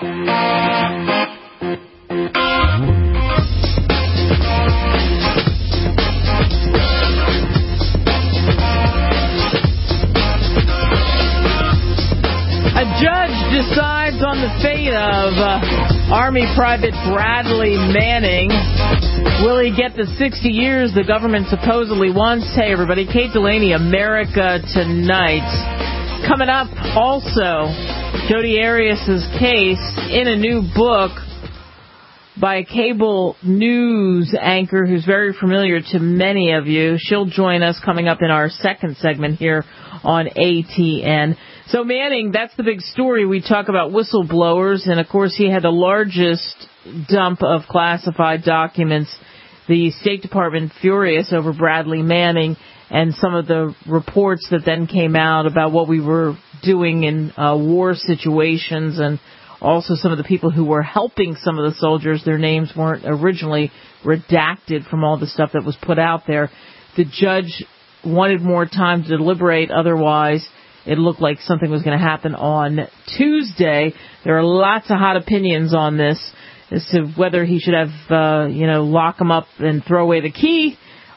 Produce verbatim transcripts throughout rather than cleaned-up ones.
Decides on the fate of uh, Army Private Bradley Manning. Will he get the sixty years the government supposedly wants? Hey, everybody. Kate Delaney, America Tonight. Coming up, also, Jodi Arias' case in a new book by a cable news anchor who's very familiar to many of you. She'll join us coming up in our second segment here on A T N. So Manning, that's the big story. We talk about whistleblowers, and of course he had the largest dump of classified documents. The State Department furious over Bradley Manning and some of the reports that then came out about what we were doing in uh, war situations, and also some of the people who were helping some of the soldiers. Their names weren't originally redacted from all the stuff that was put out there. The judge wanted more time to deliberate. Otherwise, it looked like something was going to happen on Tuesday. There are lots of hot opinions on this as to whether he should have, uh, you know, lock him up and throw away the key,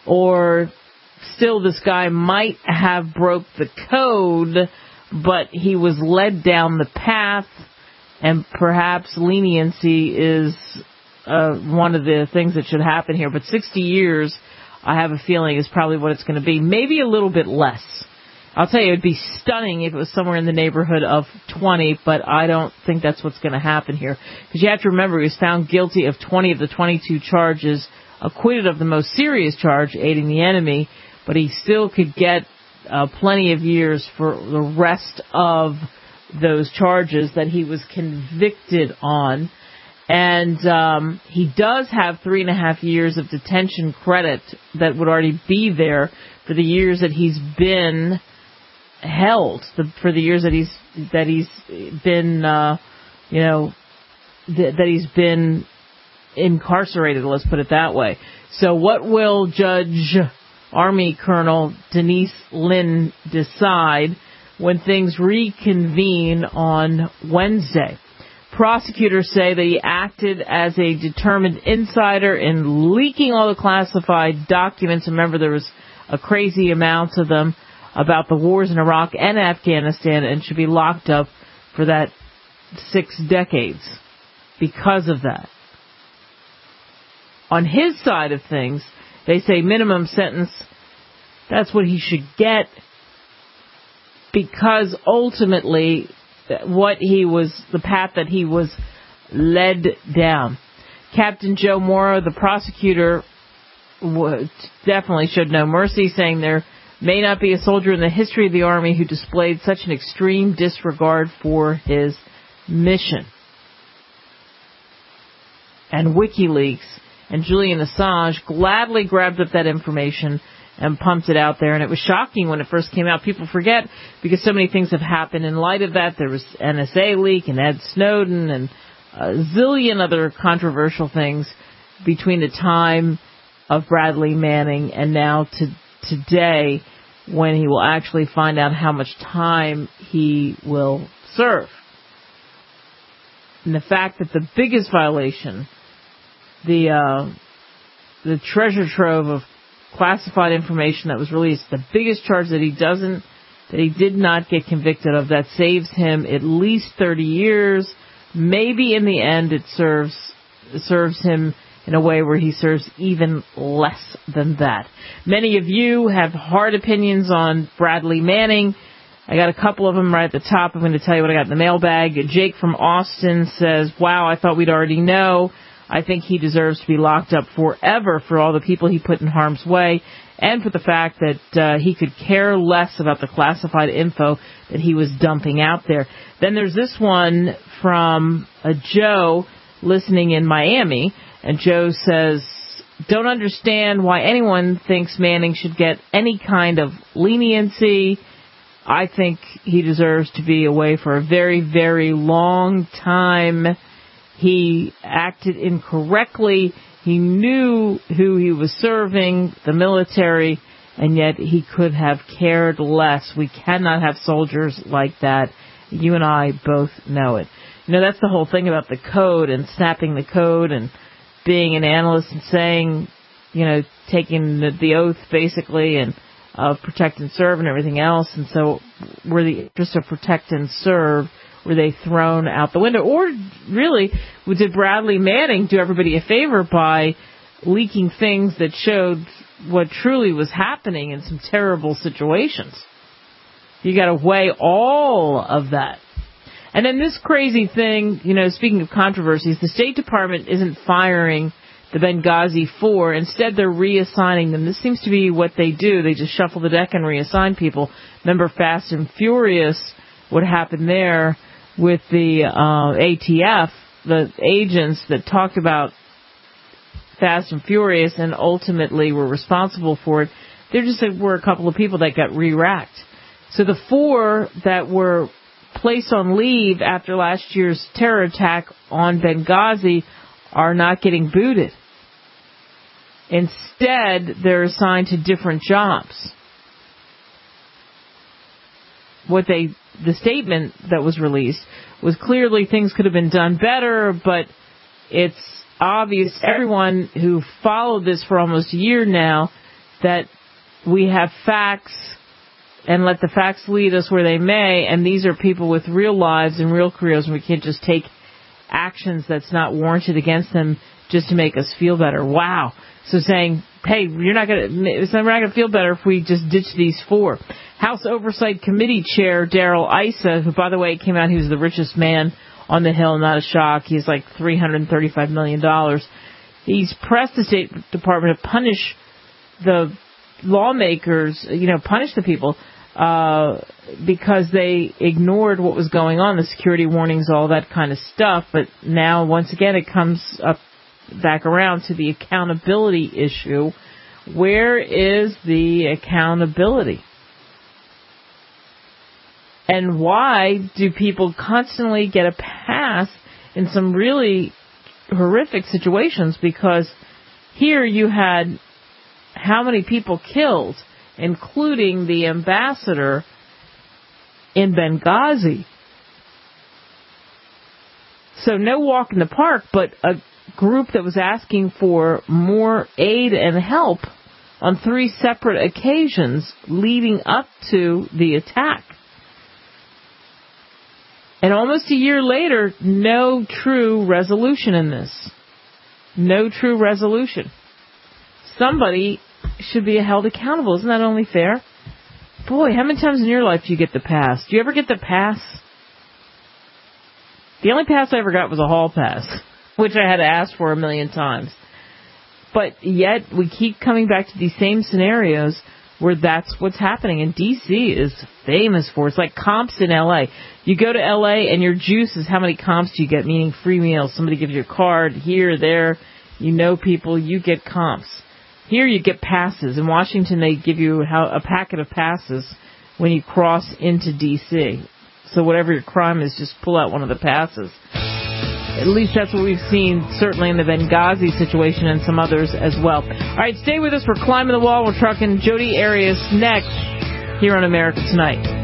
or still this guy might have broke the code, but he was led down the path, and perhaps leniency is uh, one of the things that should happen here. But sixty years, I have a feeling, is probably what it's going to be. Maybe a little bit less. I'll tell you, it would be stunning if it was somewhere in the neighborhood of twenty, but I don't think that's what's going to happen here. Because you have to remember, he was found guilty of twenty of the twenty-two charges, acquitted of the most serious charge, aiding the enemy, but he still could get uh, plenty of years for the rest of those charges that he was convicted on. And um, he does have three and a half years of detention credit that would already be there for the years that he's been held, the, for the years that he's that he's been, uh, you know, th- that he's been incarcerated. Let's put it that way. So, what will Judge Army Colonel Denise Lynn decide when things reconvene on Wednesday? Prosecutors say that he acted as a determined insider in leaking all the classified documents. Remember, there was a crazy amount of them about the wars in Iraq and Afghanistan, and should be locked up for that six decades because of that. On his side of things, they say minimum sentence, that's what he should get, because ultimately what he was, the path that he was led down. Captain Joe Mora, the prosecutor, definitely showed no mercy, saying there may not be a soldier in the history of the Army who displayed such an extreme disregard for his mission. And WikiLeaks and Julian Assange gladly grabbed up that information and pumped it out there. And it was shocking when it first came out. People forget, because so many things have happened in light of that. There was N S A leak and Ed Snowden and a zillion other controversial things between the time of Bradley Manning and now to today, when he will actually find out how much time he will serve. And the fact that the biggest violation, the uh, the treasure trove of classified information that was released, the biggest charge that he doesn't, that he did not get convicted of, that saves him at least thirty years. Maybe in the end it serves serves him in a way where he serves even less than that. Many of you have hard opinions on Bradley Manning. I got a couple of them right at the top. I'm going to tell you what I got in the mailbag. Jake from Austin says, wow, I thought we'd already know. I think he deserves to be locked up forever for all the people he put in harm's way, and for the fact that uh, he could care less about the classified info that he was dumping out there. Then there's this one from a Joe listening in Miami. And Joe says, don't understand why anyone thinks Manning should get any kind of leniency. I think he deserves to be away for a very, very long time. He acted incorrectly. He knew who he was serving, the military, and yet he could have cared less. We cannot have soldiers like that. You and I both know it. You know, that's the whole thing about the code and snapping the code and being an analyst and saying, you know, taking the, the oath basically and of uh, protect and serve and everything else. And so were the interests of protect and serve, were they thrown out the window? Or really, did Bradley Manning do everybody a favor by leaking things that showed what truly was happening in some terrible situations? You got to weigh all of that. And then this crazy thing, you know, speaking of controversies, the State Department isn't firing the Benghazi Four. Instead, they're reassigning them. This seems to be what they do. They just shuffle the deck and reassign people. Remember Fast and Furious, what happened there with the uh, A T F, the agents that talked about Fast and Furious and ultimately were responsible for it. There just were a couple of people that got re-racked. So the four that were placed on leave after last year's terror attack on Benghazi are not getting booted. Instead, they're assigned to different jobs. What they, the statement that was released was clearly things could have been done better, but it's obvious to everyone who followed this for almost a year now that we have facts and let the facts lead us where they may, and these are people with real lives and real careers, and we can't just take actions that's not warranted against them just to make us feel better. Wow. So saying, hey, you're not going to, we're not going to feel better if we just ditch these four. House Oversight Committee Chair Darrell Issa, who, by the way, came out, he was the richest man on the Hill, not a shock. He's like three hundred thirty-five million dollars. He's pressed the State Department to punish the lawmakers, you know, punish the people uh, because they ignored what was going on, the security warnings, all that kind of stuff. But now, once again, it comes up back around to the accountability issue. Where is the accountability? And why do people constantly get a pass in some really horrific situations? Because here you had how many people killed, including the ambassador in Benghazi. So no walk in the park, but a group that was asking for more aid and help on three separate occasions leading up to the attack. And almost a year later, no true resolution in this. No true resolution. Somebody should be held accountable. Isn't that only fair? Boy, how many times in your life do you get the pass? Do you ever get the pass? The only pass I ever got was a hall pass, which I had to ask for a million times. But yet, we keep coming back to these same scenarios where that's what's happening. And D C is famous for it. It's like comps in L A. You go to L A and your juice is how many comps do you get, meaning free meals. Somebody gives you a card here, there. You know people, you get comps. Here you get passes. In Washington, they give you a packet of passes when you cross into D C. So whatever your crime is, just pull out one of the passes. At least that's what we've seen, certainly in the Benghazi situation and some others as well. All right, stay with us. We're climbing the wall. We're trucking Jodi Arias next here on America Tonight.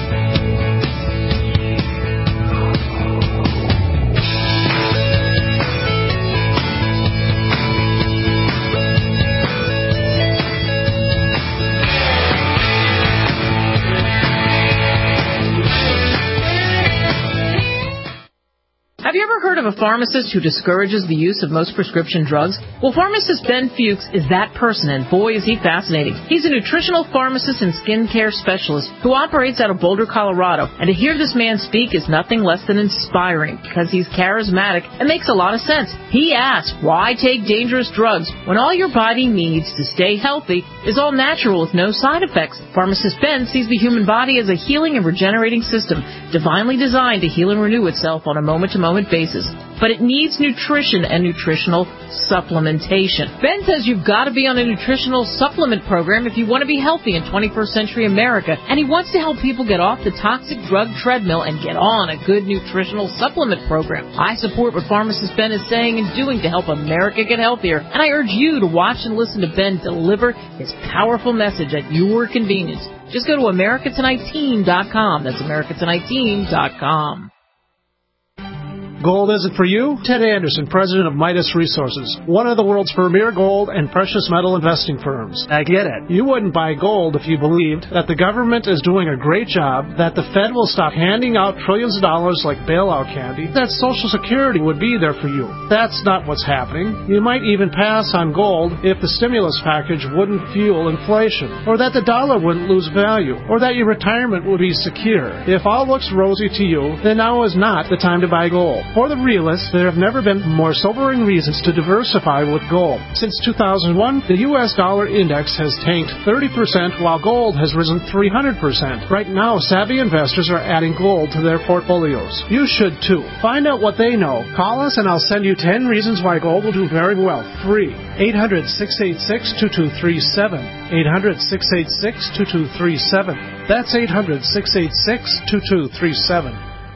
Have you ever heard of a pharmacist who discourages the use of most prescription drugs? Well, pharmacist Ben Fuchs is that person, and boy, is he fascinating. He's a nutritional pharmacist and skincare specialist who operates out of Boulder, Colorado. And to hear this man speak is nothing less than inspiring because he's charismatic and makes a lot of sense. He asks, why take dangerous drugs when all your body needs to stay healthy is all natural with no side effects? Pharmacist Ben sees the human body as a healing and regenerating system, divinely designed to heal and renew itself on a moment-to-moment basis, but it needs nutrition and nutritional supplementation. Ben says you've got to be on a nutritional supplement program if you want to be healthy in twenty-first century America, and he wants to help people get off the toxic drug treadmill and get on a good nutritional supplement program. I support what pharmacist Ben is saying and doing to help America get healthier, and I urge you to watch and listen to Ben deliver his powerful message at your convenience. Just go to America Tonight Team dot com. That's America Tonight Team dot com. Gold isn't for you? Ted Anderson, president of Midas Resources, one of the world's premier gold and precious metal investing firms. I get it. You wouldn't buy gold if you believed that the government is doing a great job, that the Fed will stop handing out trillions of dollars like bailout candy, that Social Security would be there for you. That's not what's happening. You might even pass on gold if the stimulus package wouldn't fuel inflation, or that the dollar wouldn't lose value, or that your retirement would be secure. If all looks rosy to you, then now is not the time to buy gold. For the realists, there have never been more sobering reasons to diversify with gold. Since two thousand one, the U S dollar index has tanked thirty percent while gold has risen three hundred percent. Right now, savvy investors are adding gold to their portfolios. You should too. Find out what they know. Call us and I'll send you ten reasons why gold will do very well. Free. eight hundred, six eight six, two two three seven. eight hundred, six eight six, two two three seven. That's eight hundred, six eight six, two two three seven.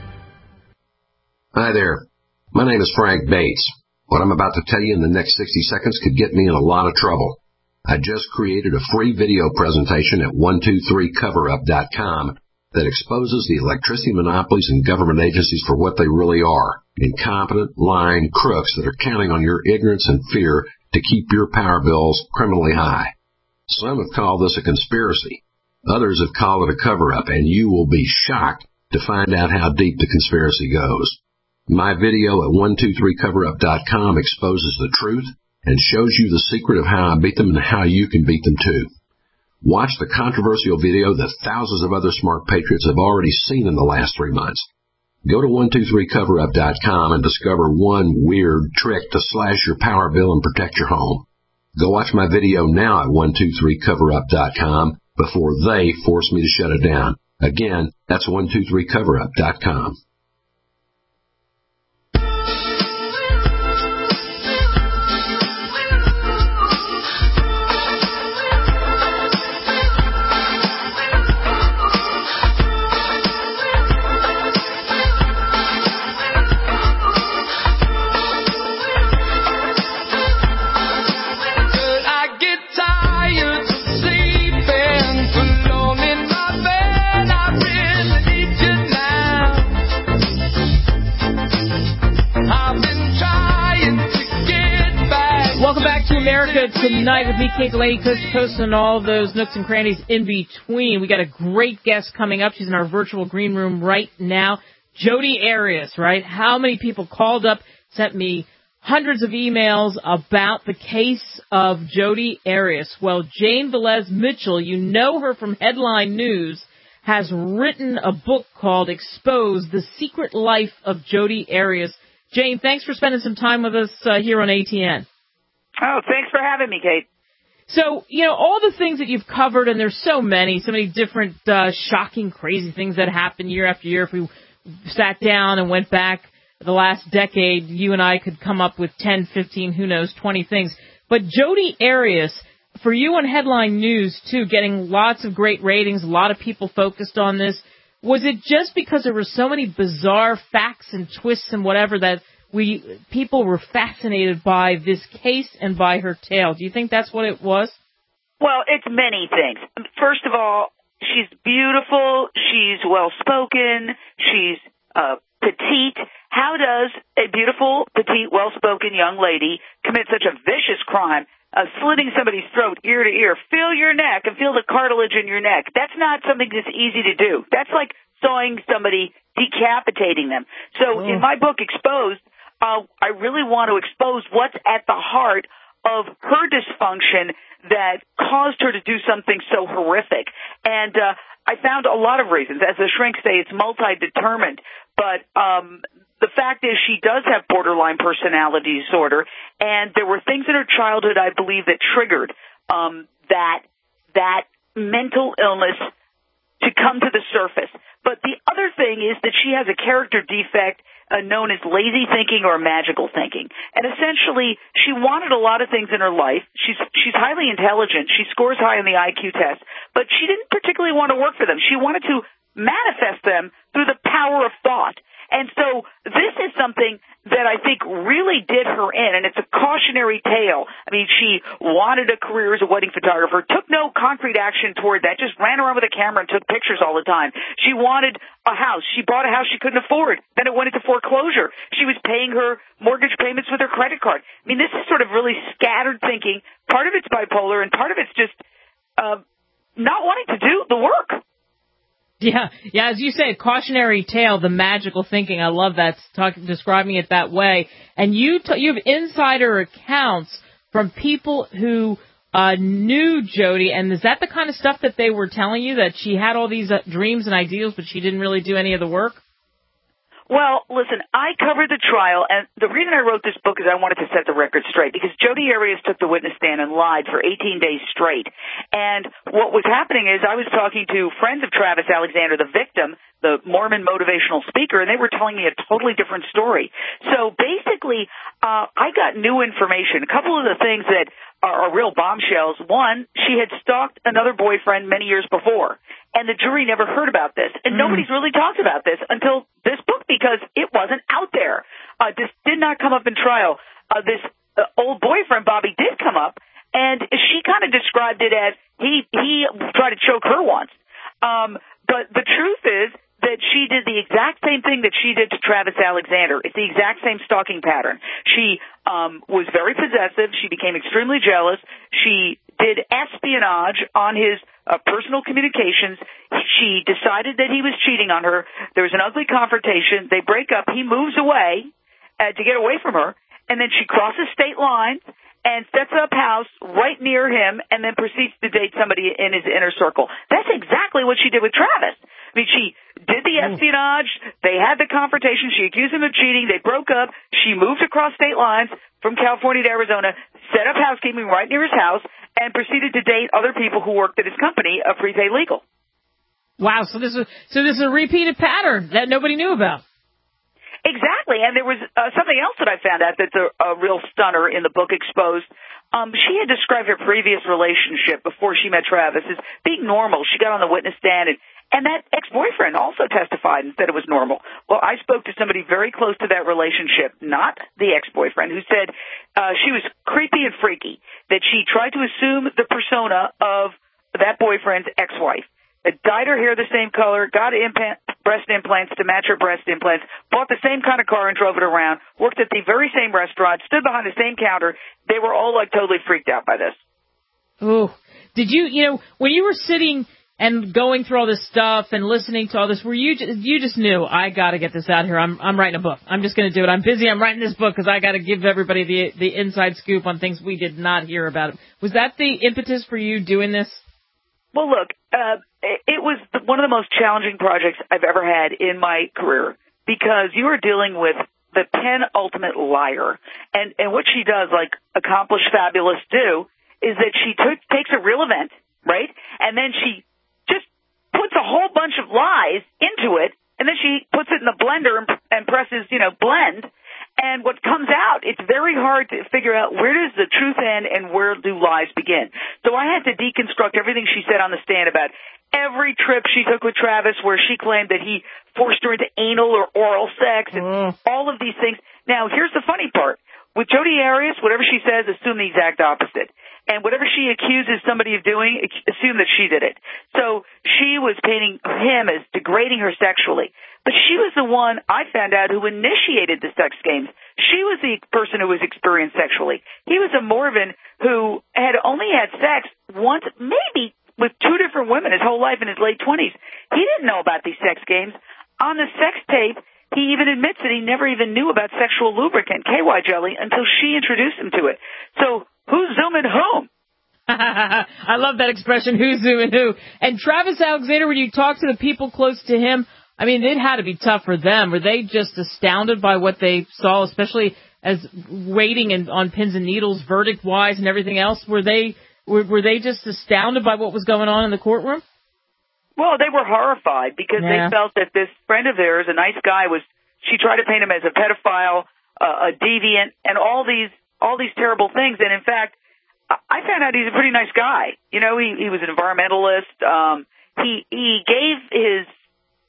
Hi there. My name is Frank Bates. What I'm about to tell you in the next sixty seconds could get me in a lot of trouble. I just created a free video presentation at one two three cover up dot com that exposes the electricity monopolies and government agencies for what they really are, incompetent, lying crooks that are counting on your ignorance and fear to keep your power bills criminally high. Some have called this a conspiracy. Others have called it a cover-up, and you will be shocked to find out how deep the conspiracy goes. My video at one two three cover up dot com exposes the truth and shows you the secret of how I beat them and how you can beat them too. Watch the controversial video that thousands of other smart patriots have already seen in the last three months. Go to one two three cover up dot com and discover one weird trick to slash your power bill and protect your home. Go watch my video now at one two three cover up dot com before they force me to shut it down. Again, that's one two three cover up dot com. America Tonight with me, Kate Delaney, coast to coast, and all of those nooks and crannies in between. We got a great guest coming up. She's in our virtual green room right now. Jodi Arias, right? How many people called up, sent me hundreds of emails about the case of Jodi Arias? Well, Jane Velez Mitchell, you know her from Headline News, has written a book called Expose: The Secret Life of Jodi Arias. Jane, thanks for spending some time with us uh, here on A T N. Oh, thanks for having me, Kate. So, you know, all the things that you've covered, and there's so many, so many different uh, shocking, crazy things that happen year after year. If we sat down and went back the last decade, you and I could come up with ten, fifteen, who knows, twenty things. But Jodi Arias, for you on Headline News, too, getting lots of great ratings, a lot of people focused on this. Was it just because there were so many bizarre facts and twists and whatever that we people were fascinated by this case and by her tale? Do you think that's what it was? Well, it's many things. First of all, she's beautiful. She's well-spoken. She's uh, petite. How does a beautiful, petite, well-spoken young lady commit such a vicious crime, uh, slitting somebody's throat ear to ear? Feel your neck and feel the cartilage in your neck. That's not something that's easy to do. That's like sawing somebody, decapitating them. So oh. in my book, Exposed, Uh, I really want to expose what's at the heart of her dysfunction that caused her to do something so horrific. And uh, I found a lot of reasons. As the shrinks say, it's multi-determined. But um, the fact is she does have borderline personality disorder, and there were things in her childhood, I believe, that triggered um, that that mental illness to come to the surface. But the other thing is that she has a character defect Uh, known as lazy thinking or magical thinking. And essentially, she wanted a lot of things in her life. She's she's highly intelligent. She scores high on the I Q test, but she didn't particularly want to work for them. She wanted to manifest them through the power of thought. And so this is something that I think really did her in, and it's a cautionary tale. I mean, she wanted a career as a wedding photographer, took no concrete action toward that, just ran around with a camera and took pictures all the time. She wanted a house. She bought a house she couldn't afford. Then it went into foreclosure. She was paying her mortgage payments with her credit card. I mean, this is sort of really scattered thinking. Part of it's bipolar, and part of it's just uh, not wanting to do the work. Yeah, yeah. As you say, a cautionary tale, the magical thinking. I love that, talk, describing it that way. And you, t- you have insider accounts from people who uh, knew Jodi, and is that the kind of stuff that they were telling you, that she had all these uh, dreams and ideals, but she didn't really do any of the work? Well, listen, I covered the trial, and the reason I wrote this book is I wanted to set the record straight, because Jodi Arias took the witness stand and lied for eighteen days straight. And what was happening is I was talking to friends of Travis Alexander, the victim, the Mormon motivational speaker, and they were telling me a totally different story. So basically, uh, I got new information. A couple of the things that are, are real bombshells. One, she had stalked another boyfriend many years before, and the jury never heard about this. And mm. nobody's really talked about this until this book, because it wasn't out there. Uh, this did not come up in trial. Uh, this uh, old boyfriend, Bobby, did come up, and she kind of described it as he, he tried to choke her once. Um, but the truth is that she did the exact same thing that she did to Travis Alexander. It's the exact same stalking pattern. She um, was very possessive. She became extremely jealous. She did espionage on his uh, personal communications. She decided that he was cheating on her. There was an ugly confrontation. They break up. He moves away uh, to get away from her, and then she crosses state lines and sets up house right near him, and then proceeds to date somebody in his inner circle. That's exactly what she did with Travis. I mean, she did the espionage. They had the confrontation. She accused him of cheating. They broke up. She moved across state lines from California to Arizona, set up housekeeping right near his house, and proceeded to date other people who worked at his company, a Prepaid Legal. Wow, so this is so this is a repeated pattern that nobody knew about. Exactly, and there was uh, something else that I found out that's a, a real stunner in the book exposed. Um, she had described her previous relationship before she met Travis as being normal. She got on the witness stand, and, and that ex-boyfriend also testified and said it was normal. Well, I spoke to somebody very close to that relationship, not the ex-boyfriend, who said uh, she was creepy and freaky, that she tried to assume the persona of that boyfriend's ex-wife. It dyed her hair the same color, got implant, breast implants to match her breast implants, bought the same kind of car and drove it around, worked at the very same restaurant, stood behind the same counter. They were all, like, totally freaked out by this. Ooh. Did you, you know, when you were sitting and going through all this stuff and listening to all this, were you just, you just knew, I got to get this out here. I'm I'm writing a book. I'm just going to do it. I'm busy. I'm writing this book because I got to give everybody the the inside scoop on things we did not hear about. Was that the impetus for you doing this? Well, look, uh, it was one of the most challenging projects I've ever had in my career, because you are dealing with the penultimate liar. And, and what she does, like accomplished fabulous do, is that she took, takes a real event, right? And then she just puts a whole bunch of lies into it, and then she puts it in the blender and, and presses, you know, blend. And what comes out, it's very hard to figure out where does the truth end and where do lies begin. So I had to deconstruct everything she said on the stand about every trip she took with Travis where she claimed that he forced her into anal or oral sex and mm. all of these things. Now, here's the funny part. With Jodi Arias, whatever she says, assume the exact opposite. And whatever she accuses somebody of doing, assume that she did it. So she was painting him as degrading her sexually. But she was the one, I found out, who initiated the sex games. She was the person who was experienced sexually. He was a Mormon who had only had sex once, maybe with two different women his whole life in his late twenties. He didn't know about these sex games. On the sex tape, he even admits that he never even knew about sexual lubricant, K Y jelly, until she introduced him to it. So who's zooming whom? I love that expression, who's zooming who. And Travis Alexander, when you talk to the people close to him, I mean, it had to be tough for them. Were they just astounded by what they saw, especially as waiting in, on pins and needles, verdict-wise and everything else? Were they were, were they just astounded by what was going on in the courtroom? Well, they were horrified because yeah. they felt that this friend of theirs, a nice guy, was she tried to paint him as a pedophile, uh, a deviant, and all these all these terrible things. And in fact, I found out he's a pretty nice guy. You know, he he was an environmentalist. Um, he he gave his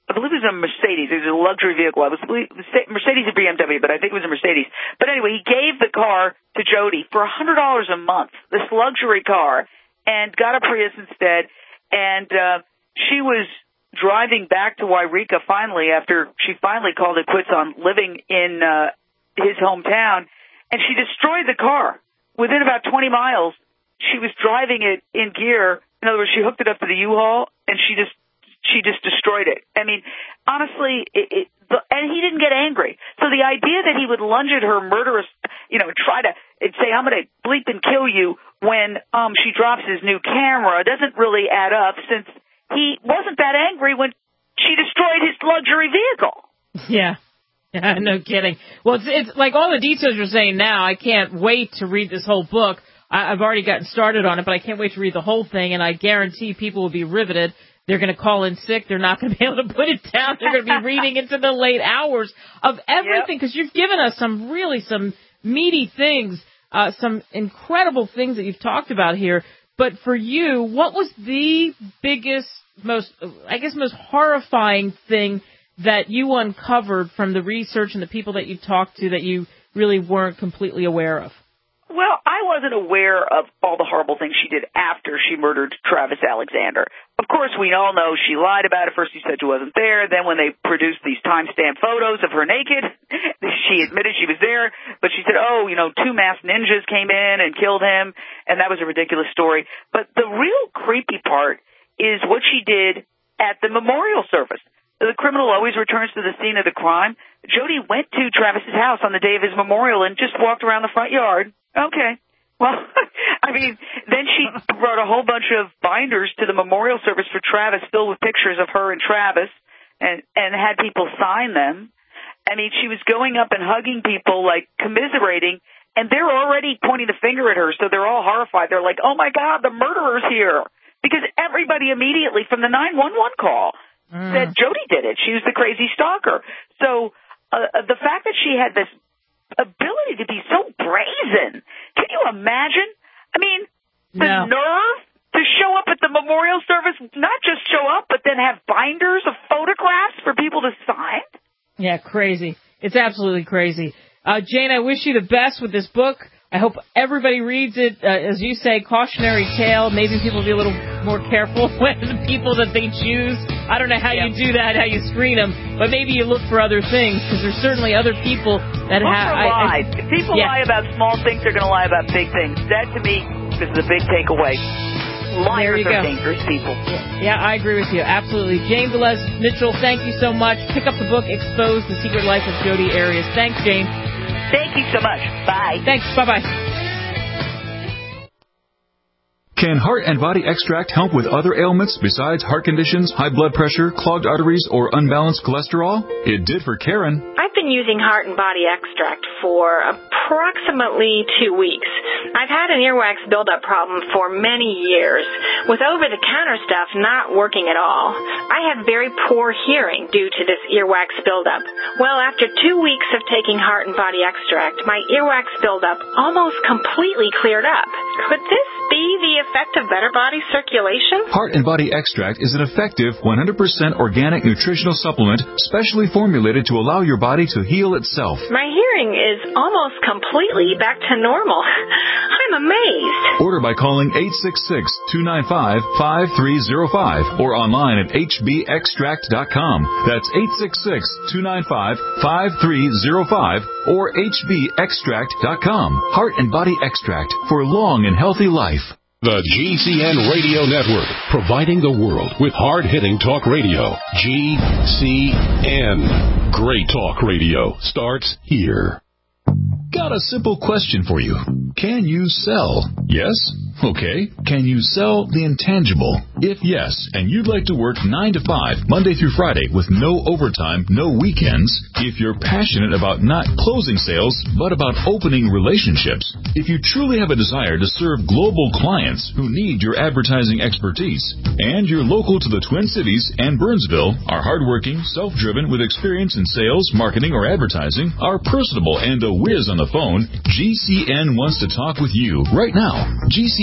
I believe it was a Mercedes. It was a luxury vehicle. I was Mercedes or B M W, but I think it was a Mercedes. But anyway, he gave the car to Jody for one hundred dollars a month, this luxury car, and got a Prius instead. And uh, she was driving back to Wairika finally after she finally called it quits on living in uh, his hometown, and she destroyed the car. Within about twenty miles, she was driving it in gear. In other words, she hooked it up to the U-Haul, and she just She just destroyed it. I mean, honestly, it, it, and he didn't get angry. So the idea that he would lunge at her murderous, you know, try to say, I'm going to bleep and kill you when um she drops his new camera doesn't really add up, since he wasn't that angry when she destroyed his luxury vehicle. Yeah. Yeah, no kidding. Well, it's, it's like all the details you're saying now, I can't wait to read this whole book. I, I've already gotten started on it, but I can't wait to read the whole thing, and I guarantee people will be riveted. They're going to call in sick. They're not going to be able to put it down. They're going to be reading into the late hours of everything, because you've given us some really some meaty things, uh, some incredible things that you've talked about here. But for you, what was the biggest, most, I guess, most horrifying thing that you uncovered from the research and the people that you talked to that you really weren't completely aware of? Well, I wasn't aware of all the horrible things she did after she murdered Travis Alexander. Of course, we all know she lied about it. First, she said she wasn't there. Then when they produced these timestamp photos of her naked, she admitted she was there. But she said, oh, you know, two masked ninjas came in and killed him, and that was a ridiculous story. But the real creepy part is what she did at the memorial service. The criminal always returns to the scene of the crime. Jody went to Travis's house on the day of his memorial and just walked around the front yard. Okay. Well, I mean, then she brought a whole bunch of binders to the memorial service for Travis filled with pictures of her and Travis, and, and had people sign them. I mean, she was going up and hugging people, like commiserating, and they're already pointing the finger at her, so they're all horrified. They're like, oh, my God, the murderer's here. Because everybody immediately from the nine one one call mm. said Jody did it. She was the crazy stalker. So uh, the fact that she had this ability to be so brazen. Can you imagine? I mean, the no. nerve to show up at the memorial service, not just show up, but then have binders of photographs for people to sign? Yeah, crazy. It's absolutely crazy. Uh, Jane, I wish you the best with this book. I hope everybody reads it. Uh, as you say, cautionary tale. Maybe people will be a little more careful with the people that they choose. I don't know how yeah. you do that, how you screen them, but maybe you look for other things, because there's certainly other people that have... Look for lies. If people yeah. lie about small things, they're going to lie about big things. That, to me, is the big takeaway. Liars are go. dangerous people. Yeah, I agree with you. Absolutely. Jane Velez Mitchell, thank you so much. Pick up the book, Expose the Secret Life of Jodi Arias. Thanks, Jane. Thank you so much. Bye. Thanks. Bye-bye. Can Heart and Body Extract help with other ailments besides heart conditions, high blood pressure, clogged arteries, or unbalanced cholesterol? It did for Karen. I've been using Heart and Body Extract for approximately two weeks. I've had an earwax buildup problem for many years, with over-the-counter stuff not working at all. I have very poor hearing due to this earwax buildup. Well, after two weeks of taking Heart and Body Extract, my earwax buildup almost completely cleared up. Could this be the effect of better body circulation? Heart and Body Extract is an effective one hundred percent organic nutritional supplement specially formulated to allow your body to heal itself. My hearing is almost completely back to normal. I'm amazed. Order by calling eight six six, two nine five, five three zero five or online at h b extract dot com. That's eight six six, two nine five, five three zero five or h b extract dot com. Heart and Body Extract for long and healthy life. The G C N Radio Network, providing the world with hard-hitting talk radio. G C N. Great talk radio starts here. Got a simple question for you. Can you sell? Yes? Okay. Can you sell the intangible? If yes, and you'd like to work nine to five, Monday through Friday, with no overtime, no weekends, if you're passionate about not closing sales, but about opening relationships, if you truly have a desire to serve global clients who need your advertising expertise, and you're local to the Twin Cities and Burnsville, are hardworking, self-driven, with experience in sales, marketing, or advertising, are personable and a whiz on the phone, G C N wants to talk with you right now. G C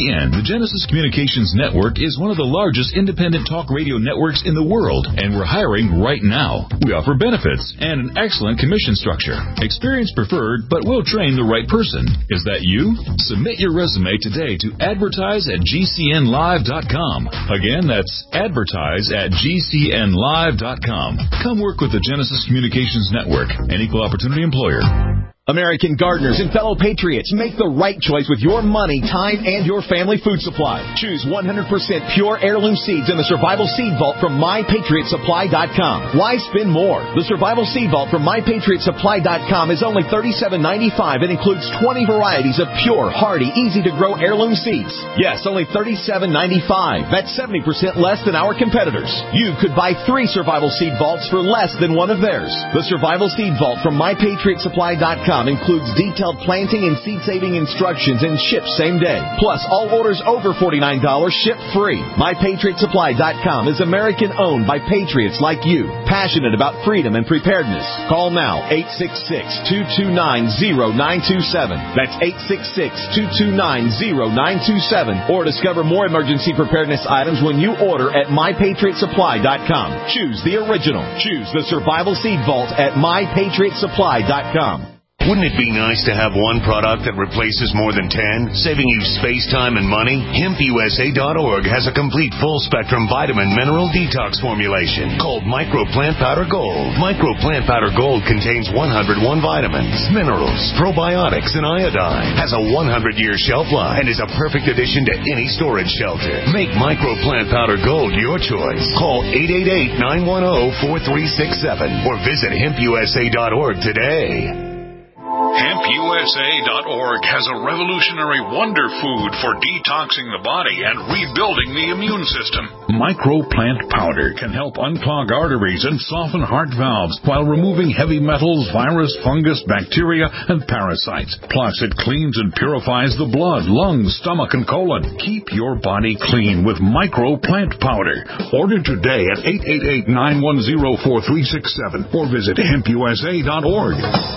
C N, the Genesis Communications Network, is one of the largest independent talk radio networks in the world, and we're hiring right now. We offer benefits and an excellent commission structure. Experience preferred, but we'll train the right person. Is that you? Submit your resume today to advertise at G C N live dot com. Again, that's advertise at G C N live dot com. Come work with the Genesis Communications Network, an equal opportunity employer. American gardeners and fellow patriots, make the right choice with your money, time, and your family food supply. Choose one hundred percent pure heirloom seeds in the Survival Seed Vault from my patriot supply dot com. Why spend more? The Survival Seed Vault from my patriot supply dot com is only thirty-seven ninety-five and includes twenty varieties of pure, hardy, easy-to-grow heirloom seeds. Yes, only thirty-seven ninety-five. That's seventy percent less than our competitors. You could buy three Survival Seed Vaults for less than one of theirs. The Survival Seed Vault from my patriot supply dot com includes detailed planting and seed-saving instructions and ships same day. Plus, all orders over forty-nine dollars ship free. my patriot supply dot com is American-owned by patriots like you, passionate about freedom and preparedness. Call now, eight six six, two two nine, zero nine two seven. That's eight six six, two two nine, zero nine two seven. Or discover more emergency preparedness items when you order at my patriot supply dot com. Choose the original. Choose the Survival Seed Vault at my patriot supply dot com. Wouldn't it be nice to have one product that replaces more than ten, saving you space, time, and money? hemp U S A dot org has a complete full-spectrum vitamin mineral detox formulation called Micro Plant Powder Gold. Micro Plant Powder Gold contains one hundred one vitamins, minerals, probiotics, and iodine. Has a one hundred year shelf life and is a perfect addition to any storage shelter. Make Micro Plant Powder Gold your choice. Call eight eight eight, nine one zero, four three six seven or visit hemp U S A dot org today. hemp U S A dot org has a revolutionary wonder food for detoxing the body and rebuilding the immune system. Microplant powder can help unclog arteries and soften heart valves while removing heavy metals, virus, fungus, bacteria, and parasites. Plus, it cleans and purifies the blood, lungs, stomach, and colon. Keep your body clean with Microplant powder. Order today at eight eight eight, nine one zero, four three six seven or visit hemp U S A dot org.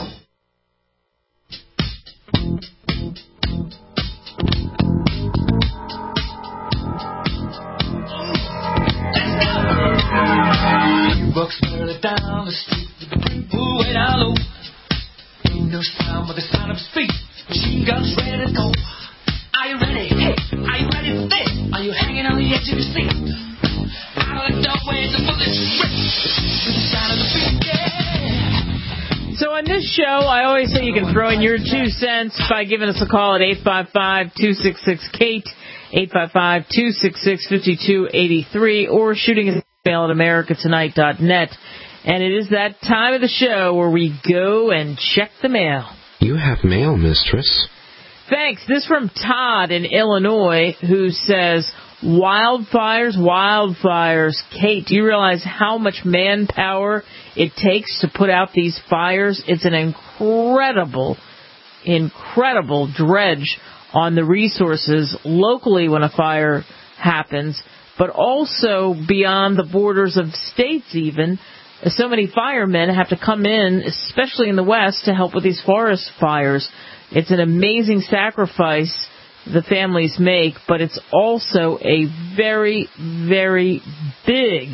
Walks further down the street with the people way down low. Ain't no sound but the sound of speed. Machine guns ready to go. Are you ready? Hey, are you ready for this? Are you hanging on the edge of your seat? Out of the doorway, the bullets rip. The sound of the beat, yeah. So on this show, I always say you can throw in your two cents by giving us a call at eight five five, two six six, Kate, eight five five, two six six, five two eight three, or shooting us mail at america tonight dot net. And it is that time of the show where we go and check the mail. You have mail, mistress. Thanks. This from Todd in Illinois, who says, wildfires, wildfires. Kate, do you realize how much manpower it takes to put out these fires? It's an incredible, incredible dredge on the resources locally when a fire happens, but also beyond the borders of states even. So many firemen have to come in, especially in the West, to help with these forest fires. It's an amazing sacrifice the families make, but it's also a very, very big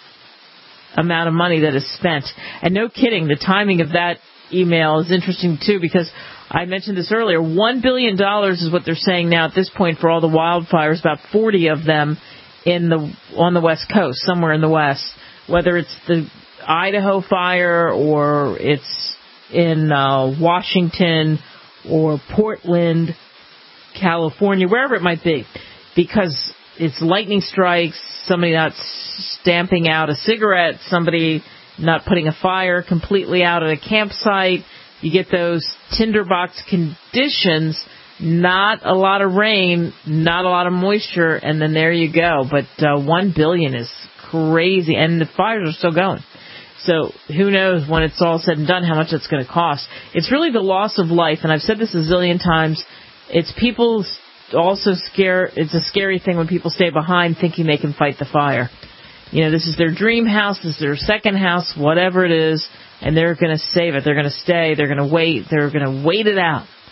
amount of money that is spent. And no kidding, the timing of that email is interesting, too, because I mentioned this earlier. one billion dollars is what they're saying now at this point for all the wildfires, about forty of them in the on the West Coast, somewhere in the West, whether it's the Idaho fire or it's in uh, Washington or Portland, California, wherever it might be, because it's lightning strikes, somebody not stamping out a cigarette, somebody not putting a fire completely out at a campsite. You get those tinderbox conditions, not a lot of rain, not a lot of moisture, and then there you go. But uh, one billion is crazy, and the fires are still going. So who knows when it's all said and done how much it's going to cost. It's really the loss of life, and I've said this a zillion times. It's people also scare. It's a scary thing when people stay behind thinking they can fight the fire. You know, this is their dream house, this is their second house, whatever it is, and they're going to save it. They're going to stay. They're going to wait. They're going to wait it out.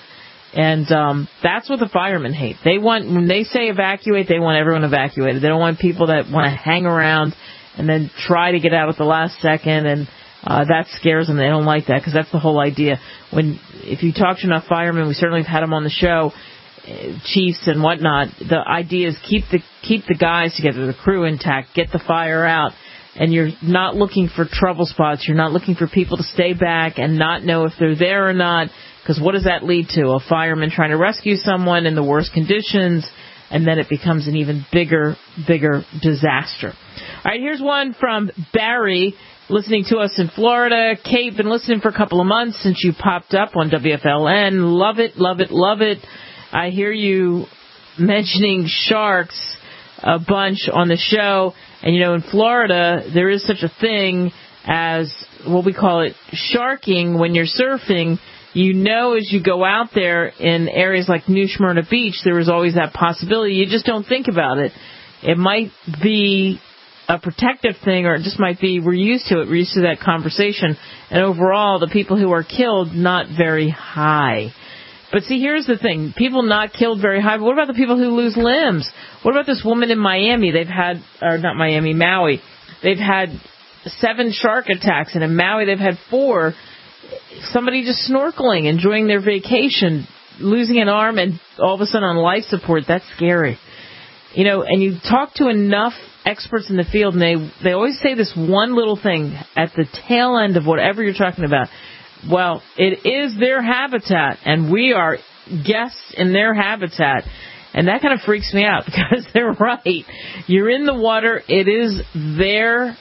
And um, that's what the firemen hate. They want, when they say evacuate, they want everyone evacuated. They don't want people that want to hang around and then try to get out at the last second, and uh, that scares them. They don't like that, because that's the whole idea. When if you talk to enough firemen, we certainly have had them on the show, chiefs and whatnot, the idea is keep the keep the guys together, the crew intact, get the fire out, and you're not looking for trouble spots. You're not looking for people to stay back and not know if they're there or not, because what does that lead to? A fireman trying to rescue someone in the worst conditions, and then it becomes an even bigger, bigger disaster. All right, here's one from Barry, listening to us in Florida. Kate, been listening for a couple of months since you popped up on W F L N. Love it, love it, love it. I hear you mentioning sharks a bunch on the show. And, you know, in Florida, there is such a thing as what we call it sharking when you're surfing. You know, as you go out there in areas like New Smyrna Beach, there is always that possibility. You just don't think about it. It might be a protective thing, or it just might be we're used to it. We're used to that conversation. And overall, the people who are killed, not very high. But see, here's the thing. People not killed very high. But what about the people who lose limbs? What about this woman in Miami? They've had, or not Miami, Maui. They've had seven shark attacks. And in Maui, they've had four. Somebody just snorkeling, enjoying their vacation, losing an arm, and all of a sudden on life support. That's scary. You know, and you talk to enough experts in the field, and they, they always say this one little thing at the tail end of whatever you're talking about. Well, it is their habitat, and we are guests in their habitat. And that kind of freaks me out, because they're right. You're in the water. It is their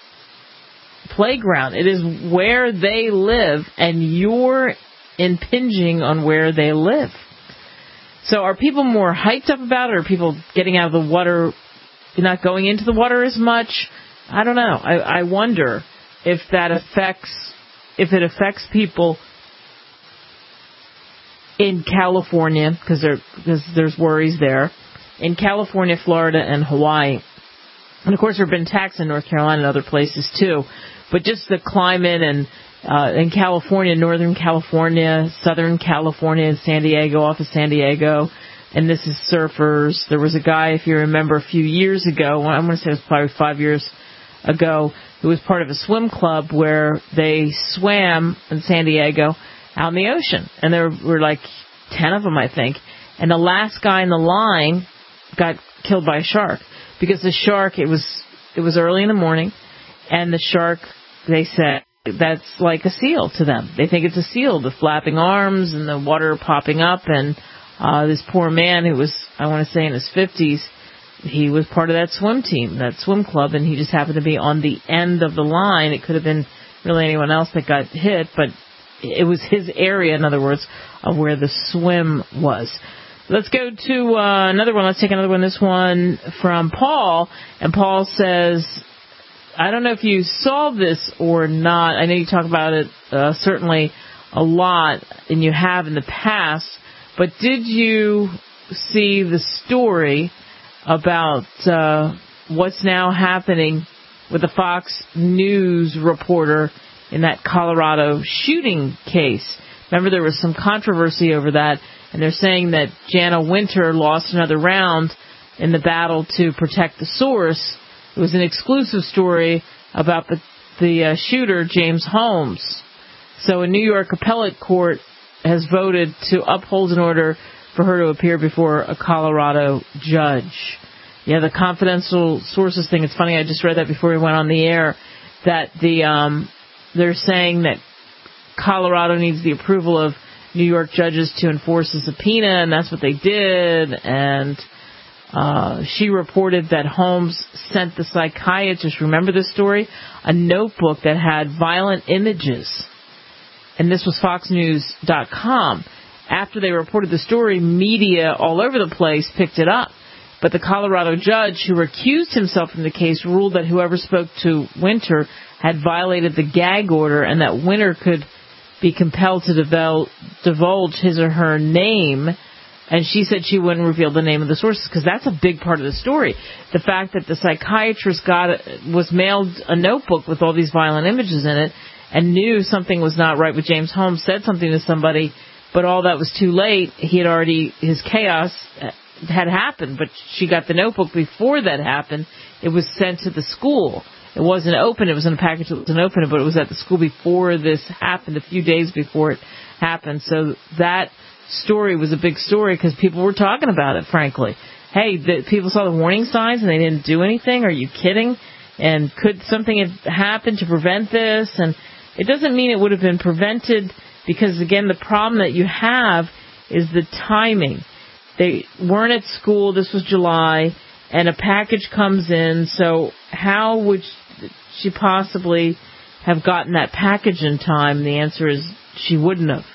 playground. It is where they live, and you're impinging on where they live. So are people more hyped up about it? Or are people getting out of the water, not going into the water as much? I don't know. I, I wonder if that affects... if it affects people in California, because there, because there's worries there, in California, Florida, and Hawaii. And, of course, there have been attacks in North Carolina and other places, too. But just the climate and uh, in California, Northern California, Southern California, and San Diego, off of San Diego, and this is surfers. There was a guy, if you remember, a few years ago, I'm going to say it was probably five years ago, who was part of a swim club where they swam in San Diego out in the ocean. And there were like ten of them, I think. And the last guy in the line got killed by a shark. Because the shark, it was it was early in the morning, and the shark, they said, that's like a seal to them. They think it's a seal, the flapping arms and the water popping up. And uh, this poor man who was, I want to say, in his fifties, he was part of that swim team, that swim club, and he just happened to be on the end of the line. It could have been really anyone else that got hit, but it was his area, in other words, of where the swim was. Let's go to uh, another one. Let's take another one. This one from Paul, and Paul says, I don't know if you saw this or not. I know you talk about it uh, certainly a lot, and you have in the past, but did you see the story about uh, what's now happening with the Fox News reporter in that Colorado shooting case? Remember, there was some controversy over that, and they're saying that Jana Winter lost another round in the battle to protect the source. It was an exclusive story about the, the uh, shooter, James Holmes. So a New York appellate court has voted to uphold an order for her to appear before a Colorado judge. Yeah, the confidential sources thing, it's funny, I just read that before we went on the air, that the um, they're saying that Colorado needs the approval of New York judges to enforce a subpoena, and that's what they did. And uh, she reported that Holmes sent the psychiatrist, remember this story, a notebook that had violent images. And this was fox news dot com. After they reported the story, media all over the place picked it up. But the Colorado judge who recused himself from the case ruled that whoever spoke to Winter had violated the gag order, and that Winter could be compelled to divul- divulge his or her name. And she said she wouldn't reveal the name of the sources, because that's a big part of the story. The fact that the psychiatrist got was mailed a notebook with all these violent images in it and knew something was not right with James Holmes, said something to somebody but all that was too late. He had already, his chaos had happened, but she got the notebook before that happened. It was sent to the school. It wasn't open. It was in a package that wasn't open, but it was at the school before this happened, a few days before it happened. So that story was a big story because people were talking about it, frankly. Hey, the, people saw the warning signs and they didn't do anything. Are you kidding? And could something have happened to prevent this? And it doesn't mean it would have been prevented because, again, the problem that you have is the timing. They weren't at school. This was July, and a package comes in. So how would she possibly have gotten that package in time? The answer is she wouldn't have.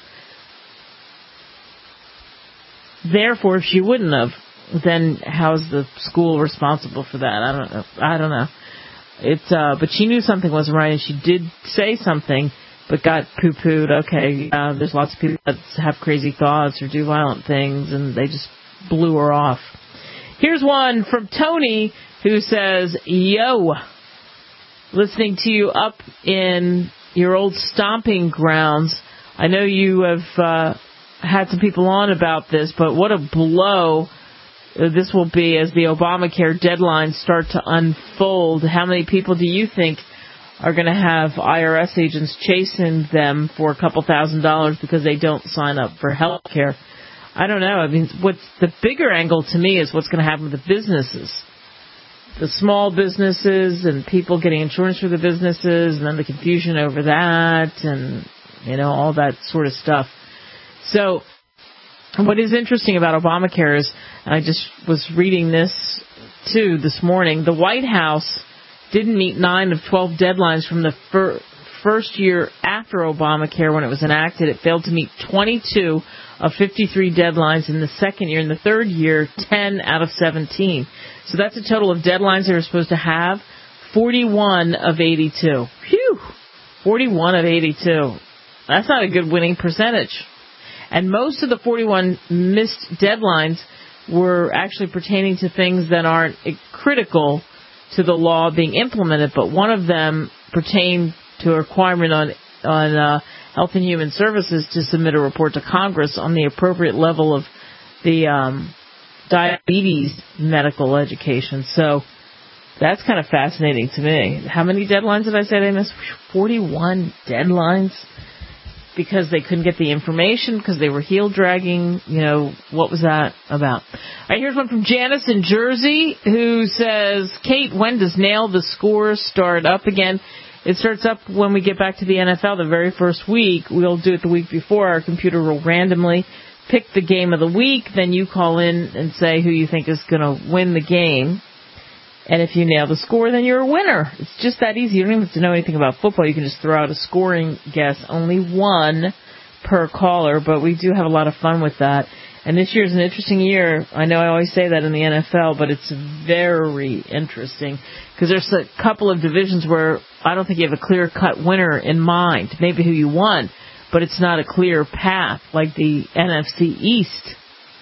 Therefore, if she wouldn't have, then how's the school responsible for that? I don't know. I don't know. It's uh, but she knew something wasn't right, and she did say something, but got poo-pooed. Okay, uh, there's lots of people that have crazy thoughts or do violent things, and they just blew her off. Here's one from Tony who says, "Yo, listening to you up in your old stomping grounds. I know you have uh, had some people on about this, but what a blow this will be as the Obamacare deadlines start to unfold. How many people do you think are going to have I R S agents chasing them for a couple thousand dollars because they don't sign up for health care?" I don't know. I mean, what's the bigger angle to me is what's going to happen with the businesses. The small businesses and people getting insurance for the businesses, and then the confusion over that and, you know, all that sort of stuff. So what is interesting about Obamacare is, and I just was reading this, too, this morning, the White House didn't meet nine of twelve deadlines from the fir- first year after Obamacare when it was enacted. It failed to meet twenty-two of fifty-three deadlines in the second year. In the third year, ten out of seventeen. So that's a total of deadlines they were supposed to have, forty-one of eighty-two. Phew! forty-one of eighty-two. That's not a good winning percentage. And most of the forty-one missed deadlines were actually pertaining to things that aren't critical to the law being implemented, but one of them pertained to a requirement on on uh, Health and Human Services to submit a report to Congress on the appropriate level of the um, diabetes medical education. So that's kind of fascinating to me. How many deadlines did I say they missed? forty-one deadlines? Because they couldn't get the information, because they were heel dragging, you know, what was that about? All right, here's one from Janice in Jersey who says, "Kate, when does Nail the Score start up again?" It starts up when we get back to the N F L the very first week. We'll do it the week before. Our computer will randomly pick the game of the week. Then you call in and say who you think is going to win the game. And if you nail the score, then you're a winner. It's just that easy. You don't even have to know anything about football. You can just throw out a scoring guess. Only one per caller, but we do have a lot of fun with that. And this year's an interesting year. I know I always say that in the N F L, but it's very interesting because there's a couple of divisions where I don't think you have a clear-cut winner in mind. Maybe who you want, but it's not a clear path like the N F C East.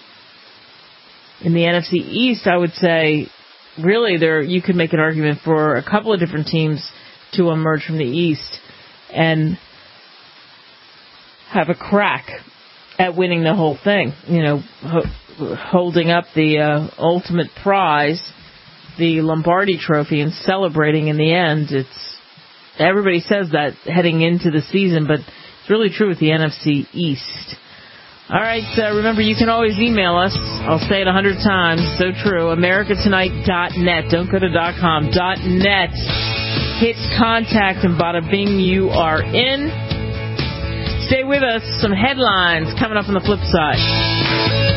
In the N F C East, I would say, really, there you could make an argument for a couple of different teams to emerge from the East and have a crack at winning the whole thing. You know, ho- holding up the uh, ultimate prize, the Lombardi Trophy, and celebrating in the end. It's everybody says that heading into the season, but it's really true with the N F C East. All right, uh, remember, you can always email us. I'll say it a hundred times. So true. America Tonight dot net. Don't go to .com. .net. Hit contact, and bada bing, you are in. Stay with us. Some headlines coming up on the flip side.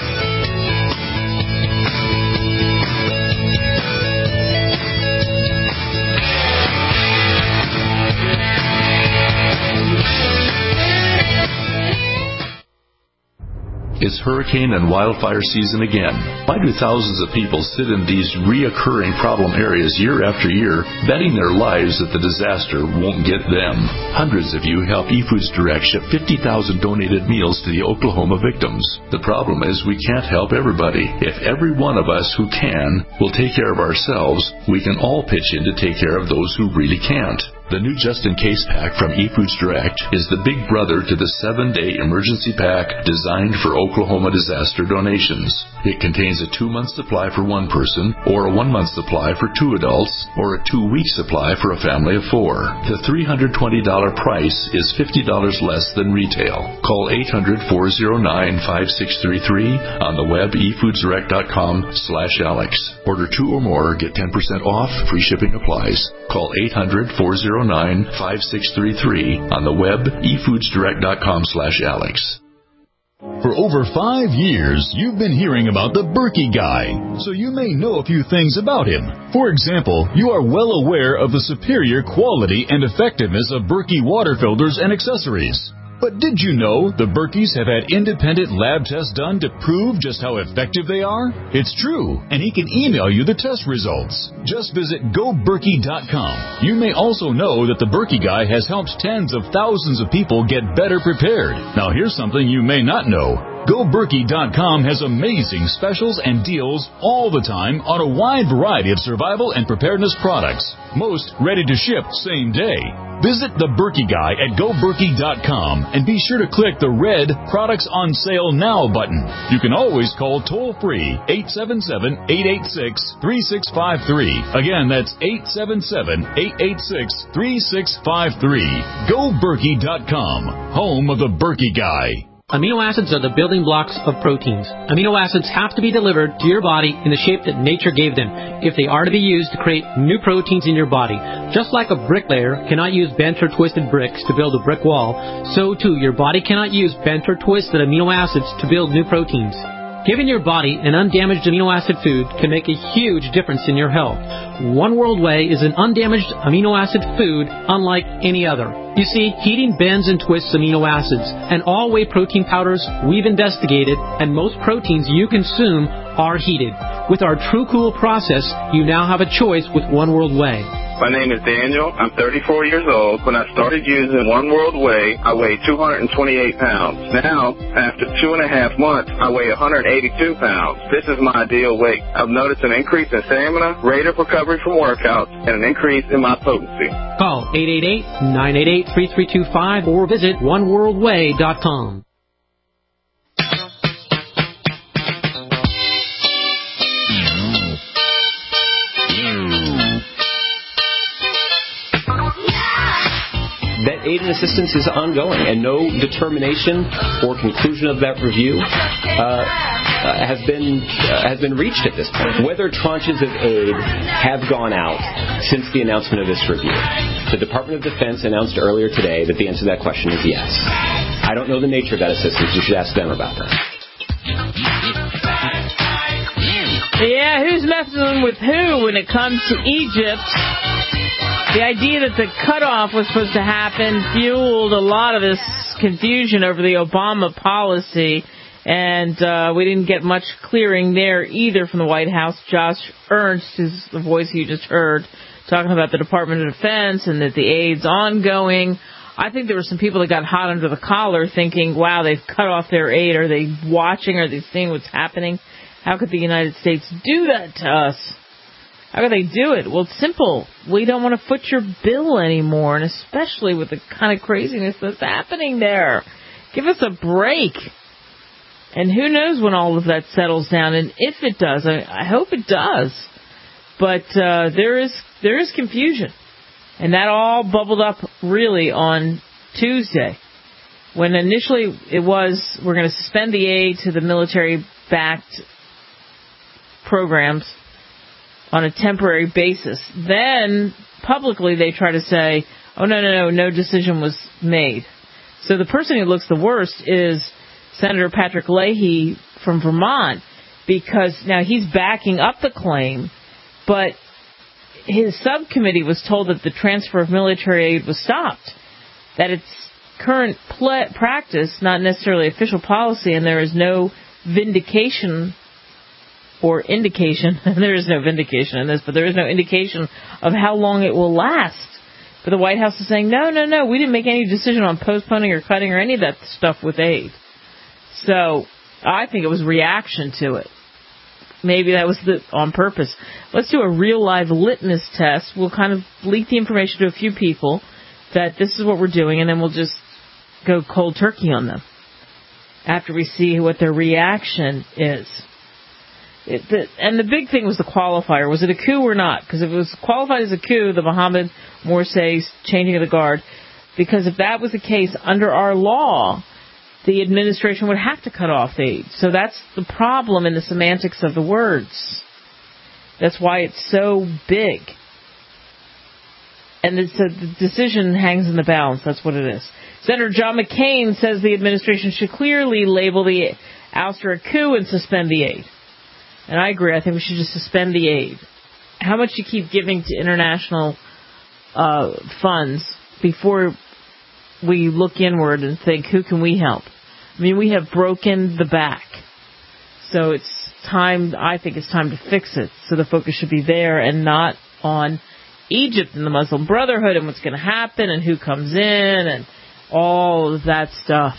It's hurricane and wildfire season again. Why do thousands of people sit in these reoccurring problem areas year after year, betting their lives that the disaster won't get them? Hundreds of you help eFoods Direct ship fifty thousand donated meals to the Oklahoma victims. The problem is we can't help everybody. If every one of us who can will take care of ourselves, we can all pitch in to take care of those who really can't. The new just-in-case pack from eFoods Direct is the big brother to the seven-day emergency pack designed for Oklahoma disaster donations. It contains a two-month supply for one person, or a one-month supply for two adults, or a two-week supply for a family of four. The three hundred twenty dollars price is fifty dollars less than retail. Call eight hundred, four oh nine, five six three three on the web e foods direct dot com slash Alex. Order two or more, get ten percent off, free shipping applies. Call eight hundred, four oh nine, five six three three on the web e foods direct dot com slash Alex. For over five years, you've been hearing about the Berkey Guy, so you may know a few things about him. For example, you are well aware of the superior quality and effectiveness of Berkey water filters and accessories. But did you know the Berkeys have had independent lab tests done to prove just how effective they are? It's true, and he can email you the test results. Just visit go berkey dot com. You may also know that the Berkey Guy has helped tens of thousands of people get better prepared. Now here's something you may not know. go berkey dot com has amazing specials and deals all the time on a wide variety of survival and preparedness products. Most ready to ship same day. Visit the Berkey Guy at go berkey dot com and be sure to click the red Products on Sale Now button. You can always call toll-free eight seven seven, eight eight six, three six five three. Again, that's eight seven seven, eight eight six, three six five three. go berkey dot com, home of the Berkey Guy. Amino acids are the building blocks of proteins. Amino acids have to be delivered to your body in the shape that nature gave them if they are to be used to create new proteins in your body. Just like a bricklayer cannot use bent or twisted bricks to build a brick wall, so too your body cannot use bent or twisted amino acids to build new proteins. Giving your body an undamaged amino acid food can make a huge difference in your health. One World Whey is an undamaged amino acid food unlike any other. You see, heating bends and twists amino acids, and all whey protein powders we've investigated, and most proteins you consume are heated. With our True Cool process, you now have a choice with One World Whey. My name is Daniel. I'm thirty-four years old. When I started using One World Whey, I weighed two hundred twenty-eight pounds. Now, after two and a half months, I weigh one hundred eighty-two pounds. This is my ideal weight. I've noticed an increase in stamina, rate of recovery from workouts, and an increase in my potency. Call eight eight eight, nine eight eight, three three two five or visit one world whey dot com. That aid and assistance is ongoing, and no determination or conclusion of that review uh, has been uh, has been reached at this point. Whether tranches of aid have gone out since the announcement of this review, the Department of Defense announced earlier today that the answer to that question is yes. I don't know the nature of that assistance. You should ask them about that. Yeah, who's messing with who when it comes to Egypt? The idea that the cutoff was supposed to happen fueled a lot of this confusion over the Obama policy, and uh, we didn't get much clearing there either from the White House. Josh Ernst is the voice you just heard, talking about the Department of Defense and that the aid's ongoing. I think there were some people that got hot under the collar thinking, wow, they've cut off their aid. Are they watching? Are they seeing what's happening? How could the United States do that to us? How do they do it? Well, it's simple. We don't want to foot your bill anymore, and especially with the kind of craziness that's happening there. Give us a break. And who knows when all of that settles down, and if it does. I, I hope it does. But uh, there is there is confusion. And that all bubbled up really on Tuesday, when initially it was, we're going to suspend the aid to the military-backed programs on a temporary basis. Then, publicly, they try to say, oh, no, no, no, no decision was made. So the person who looks the worst is Senator Patrick Leahy from Vermont, because now he's backing up the claim, but his subcommittee was told that the transfer of military aid was stopped, that it's current pl- practice, not necessarily official policy, and there is no vindication or indication, there is no vindication in this, but there is no indication of how long it will last. But the White House is saying, no, no, no, we didn't make any decision on postponing or cutting or any of that stuff with aid. So I think it was reaction to it. maybe that was the, on purpose. Let's do a real live litmus test. We'll kind of leak the information to a few people that this is what we're doing, and then we'll just go cold turkey on them after we see what their reaction is. It, the, and the big thing was the qualifier. Was it a coup or not? Because if it was qualified as a coup, the Mohammed Morsi changing of the guard, because if that was the case, under our law, the administration would have to cut off aid. So that's the problem in the semantics of the words. That's why it's so big. And it's a, the decision hangs in the balance. That's what it is. Senator John McCain says the administration should clearly label the ouster a coup and suspend the aid. And I agree. I think we should just suspend the aid. How much you keep giving to international uh, funds before we look inward and think, who can we help? I mean, we have broken the back. So it's time, I think it's time to fix it. So the focus should be there and not on Egypt and the Muslim Brotherhood and what's going to happen and who comes in and all of that stuff.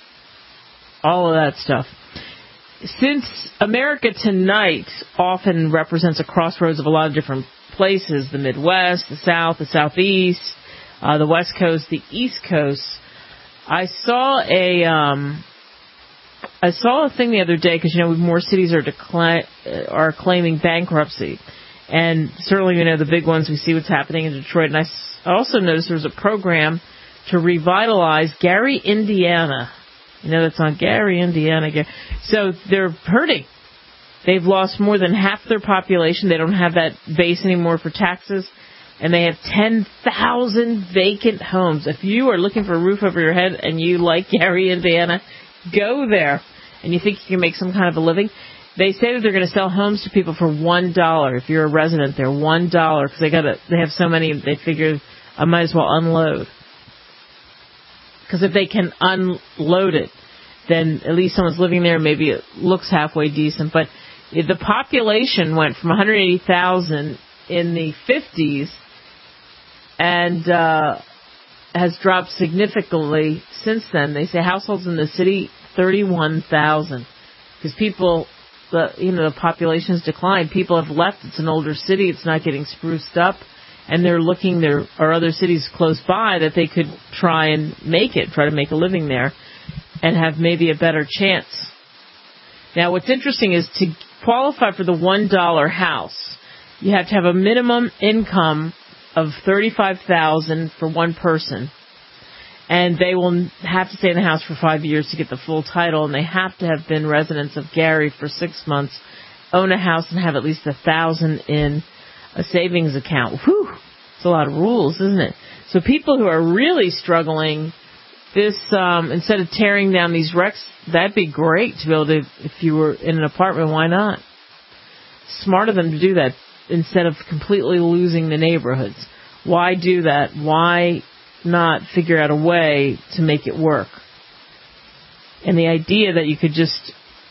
All of that stuff. Since America Tonight often represents a crossroads of a lot of different places, the Midwest, the South, the Southeast, uh, the West Coast, the East Coast, I saw a um, I saw a thing the other day because, you know, more cities are decli- are claiming bankruptcy. And certainly, you know, the big ones, we see what's happening in Detroit. And I also noticed there was a program to revitalize Gary, Indiana. You know, that's on Gary, Indiana. So they're hurting. They've lost more than half their population. They don't have that base anymore for taxes. And they have ten thousand vacant homes. If you are looking for a roof over your head and you like Gary, Indiana, go there. And you think you can make some kind of a living. They say that they're going to sell homes to people for one dollar. If you're a resident there, one dollar. Because they got they have so many, they figure I might as well unload. Because if they can unload it, then at least someone's living there. Maybe it looks halfway decent. But the population went from one hundred eighty thousand in the fifties and uh, has dropped significantly since then. They say households in the city, thirty-one thousand. Because people, the you know, the population has declined. People have left. It's an older city. It's not getting spruced up. And they're looking, there are other cities close by that they could try and make it, try to make a living there, and have maybe a better chance. Now, what's interesting is to qualify for the one dollar house, you have to have a minimum income of thirty-five thousand dollars for one person, and they will have to stay in the house for five years to get the full title, and they have to have been residents of Gary for six months, own a house, and have at least one thousand dollars in a savings account. Whew, it's a lot of rules, isn't it? So people who are really struggling, this um, instead of tearing down these wrecks, that'd be great to be able to, if you were in an apartment, why not? Smart of them to do that instead of completely losing the neighborhoods. Why do that? Why not figure out a way to make it work? And the idea that you could just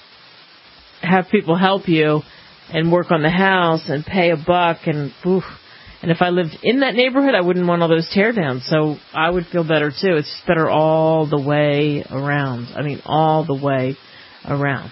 have people help you and work on the house and pay a buck and oof. And if I lived in that neighborhood, I wouldn't want all those tear downs. So I would feel better too. It's just better all the way around. I mean, all the way around.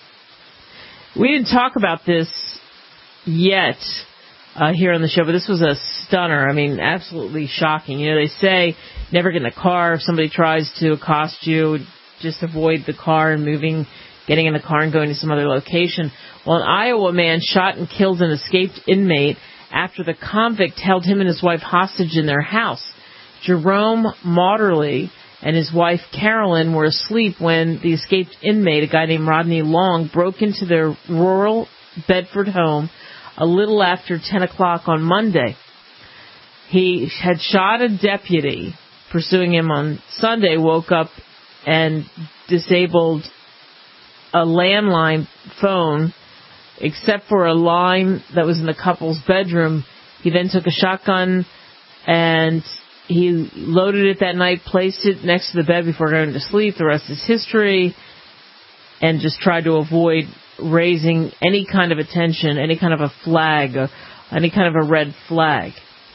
We didn't talk about this yet uh, here on the show, but this was a stunner. I mean, absolutely shocking. You know, they say never get in a car. If somebody tries to accost you, just avoid the car and moving, getting in the car and going to some other location. Well, an Iowa man shot and killed an escaped inmate after the convict held him and his wife hostage in their house. Jerome Mauderly and his wife Carolyn were asleep when the escaped inmate, a guy named Rodney Long, broke into their rural Bedford home a little after ten o'clock on Monday. He had shot a deputy pursuing him on Sunday, woke up and disabled a landline phone, except for a line that was in the couple's bedroom. He then took a shotgun and he loaded it that night, placed it next to the bed before going to sleep. The rest is history. And just tried to avoid raising any kind of attention, any kind of a flag, any kind of a red flag.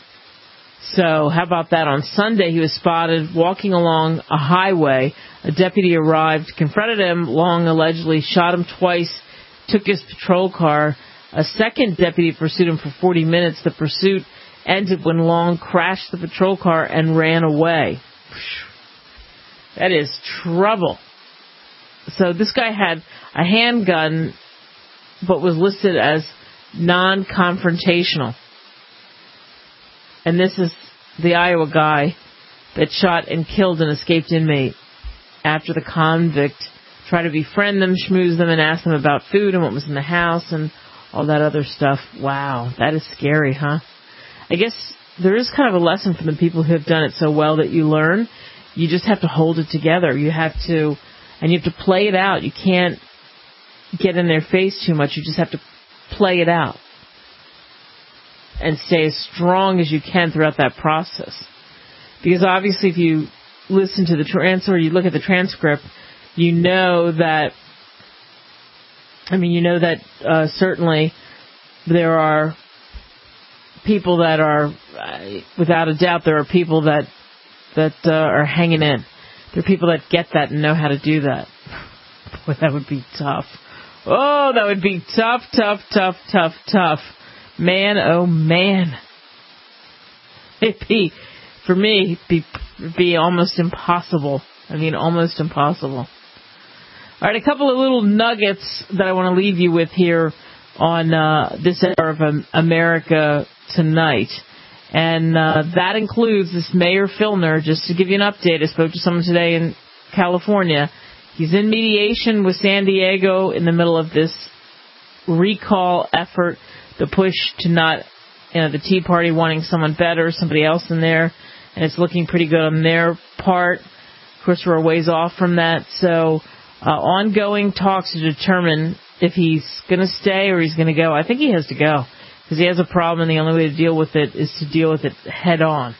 So how about that? On Sunday, he was spotted walking along a highway. A deputy arrived, confronted him. Long allegedly shot him twice, took his patrol car. A second deputy pursued him for forty minutes. The pursuit ended when Long crashed the patrol car and ran away. That is trouble. So this guy had a handgun, but was listed as non-confrontational. And this is the Iowa guy that shot and killed an escaped inmate after the convict tried to befriend them, schmooze them, and ask them about food and what was in the house and all that other stuff. Wow, that is scary, huh? I guess there is kind of a lesson for the people who have done it so well that you learn. You just have to hold it together. You have to, and you have to play it out. You can't get in their face too much. You just have to play it out and stay as strong as you can throughout that process. Because obviously if you listen to the trans or you look at the transcript, you know that, I mean, you know that uh, certainly there are people that are, uh, without a doubt, there are people that that uh, are hanging in. There are people that get that and know how to do that. Boy, that would be tough. Oh, that would be tough, tough, tough, tough, tough. Man, oh man. It'd be, for me, it'd be, it'd be almost impossible. I mean, almost impossible. All right, a couple of little nuggets that I want to leave you with here on uh, this hour of um, America Tonight. And uh, that includes this Mayor Filner. Just to give you an update, I spoke to someone today in California. He's in mediation with San Diego in the middle of this recall effort, the push to not, you know, the Tea Party wanting someone better, somebody else in there, and it's looking pretty good on their part. Of course, we're a ways off from that, so uh, ongoing talks to determine if he's going to stay or he's going to go. I think he has to go because he has a problem, and the only way to deal with it is to deal with it head on.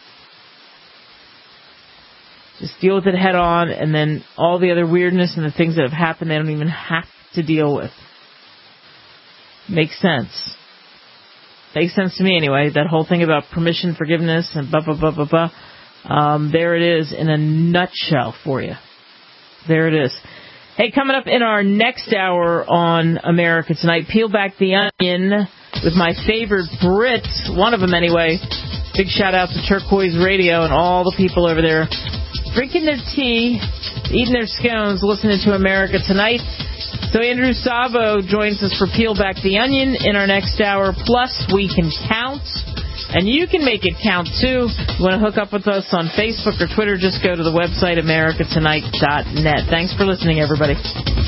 Just deal with it head on, and then all the other weirdness and the things that have happened, they don't even have to deal with. Makes sense. Makes sense to me anyway. That whole thing about permission, forgiveness, and blah, blah, blah, blah, blah. Um, there it is in a nutshell for you. There it is. Hey, coming up in our next hour on America Tonight, peel back the onion with my favorite Brits, one of them anyway. Big shout out to Turquoise Radio and all the people over there drinking their tea, eating their scones, listening to America Tonight. So Andrew Savo joins us for Peel Back the Onion in our next hour. Plus, we can count, and you can make it count, too. You want to hook up with us on Facebook or Twitter, just go to the website, america tonight dot net. Thanks for listening, everybody.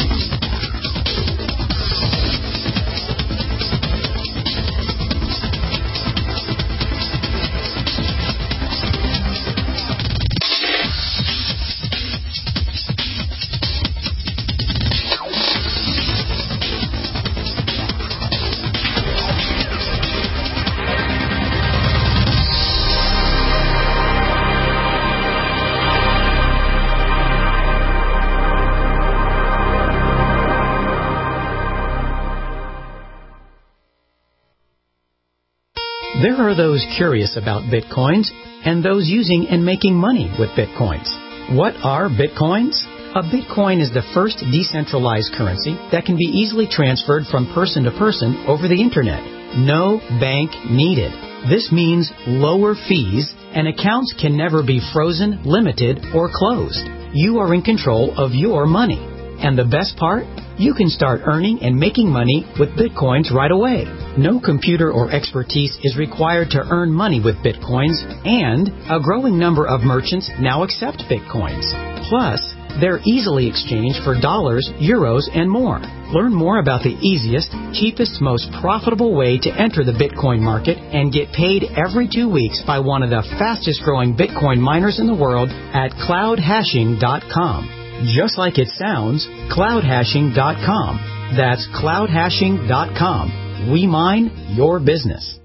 There are those curious about Bitcoins and those using and making money with Bitcoins. What are Bitcoins? A Bitcoin is the first decentralized currency that can be easily transferred from person to person over the Internet. No bank needed. This means lower fees, and accounts can never be frozen, limited, or closed. You are in control of your money. And the best part? You can start earning and making money with Bitcoins right away. No computer or expertise is required to earn money with Bitcoins, and a growing number of merchants now accept Bitcoins. Plus, they're easily exchanged for dollars, euros, and more. Learn more about the easiest, cheapest, most profitable way to enter the Bitcoin market and get paid every two weeks by one of the fastest growing Bitcoin miners in the world at cloud hashing dot com. Just like it sounds, cloud hashing dot com. That's cloud hashing dot com. We mine your business.